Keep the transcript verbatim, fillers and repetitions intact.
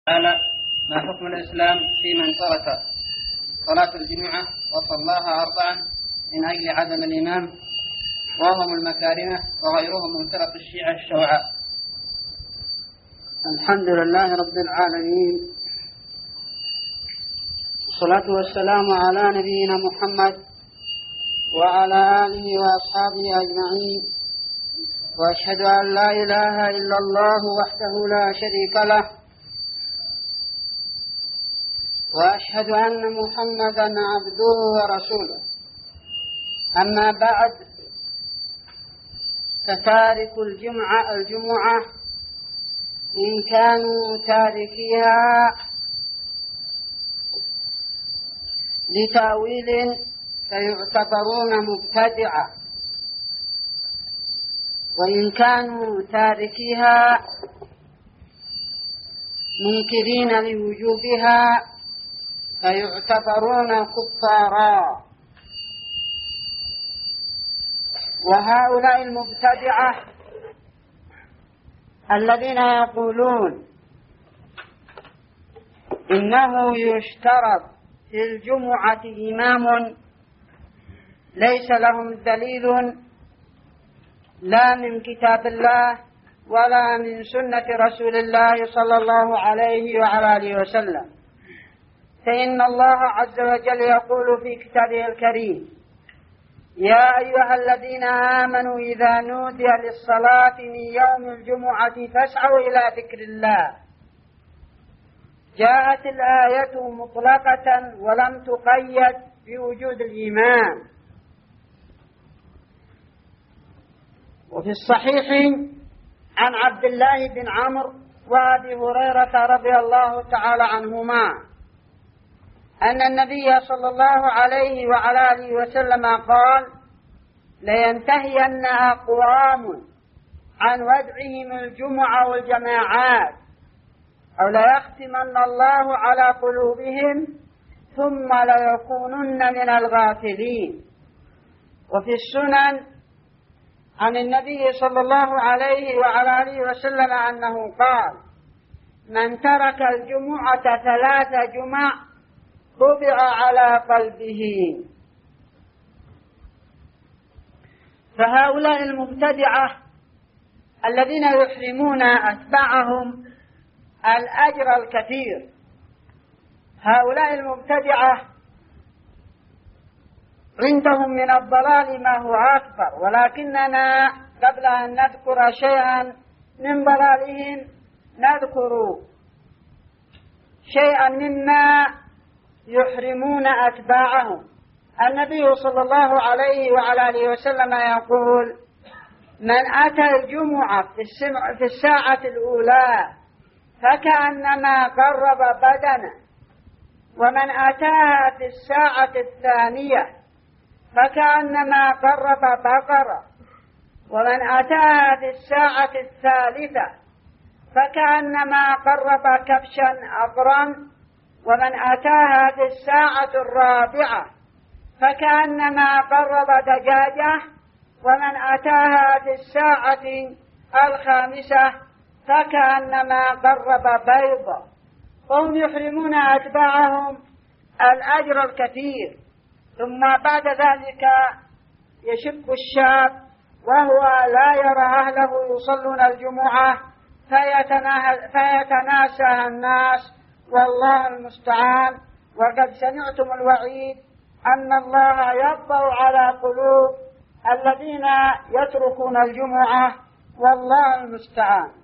تعالى: ما حكم الإسلام في من ترك صلاة الجمعة وصلاها أربعا من أجل عدم الإمام وهم المكارمة وغيرهم من فرق الشيعة الشوعاء؟ الحمد لله رب العالمين، والصلاة والسلام على نبينا محمد وعلى آله وأصحابه أجمعين، وأشهد أن لا إله إلا الله وحده لا شريك له، وأشهد أن محمدا عبده ورسوله. أما بعد، فتارك الجمعة الجمعة إن كانوا تاركيها لتأويل فيعتبرون مبتدعة، وإن كانوا تاركيها منكرين لوجوبها فيعتبرون كفارا. وهؤلاء المبتدعة الذين يقولون إنه يشترط في الجمعة إمام ليس لهم دليل لا من كتاب الله ولا من سنة رسول الله صلى الله عليه وعلى آله وسلم، فإن الله عز وجل يقول في كتابه الكريم: يا أيها الذين آمنوا إذا نودي للصلاة من يوم الجمعة فاسعوا إلى ذكر الله. جاءت الآية مطلقة ولم تقيد بوجود الإمام. وفي الصحيح عن عبد الله بن عمرو وأبي هريرة رضي الله تعالى عنهما أن النبي صلى الله عليه وعلى آله وسلم قال: لينتهين أقوام عن ودعهم الجمعة والجماعات، أو ليختمن الله على قلوبهم ثم ليكونن من الغافلين. وفي السنن عن النبي صلى الله عليه وعلى آله وسلم أنه قال: من ترك الجمعة ثلاث جمع طبع على قلبه. فهؤلاء المبتدعة الذين يحرمون أتباعهم الأجر الكثير، هؤلاء المبتدعة عندهم من الضلال ما هو أكبر، ولكننا قبل أن نذكر شيئا من ضلالهم نذكر شيئا مما يحرمون أتباعهم. النبي صلى الله عليه وعلى آله وسلم يقول: من أتى الجمعة في الساعة الأولى فكأنما قرب بدنه، ومن أتاها في الساعة الثانية فكأنما قرب بقرة، ومن أتاها في الساعة الثالثة فكأنما قرب كبشا أقرن، ومن أتاها في الساعة الرابعة فكأنما قرب دجاجة، ومن أتاها في الساعة الخامسة فكأنما قرب بيضة. هم يحرمون أتباعهم الأجر الكثير. ثم بعد ذلك يشب الشاب وهو لا يرى أهله يصلون الجمعة فيتناسى الناس، والله المستعان. وقد سمعتم الوعيد أن الله يطبع على قلوب الذين يتركون الجمعة، والله المستعان.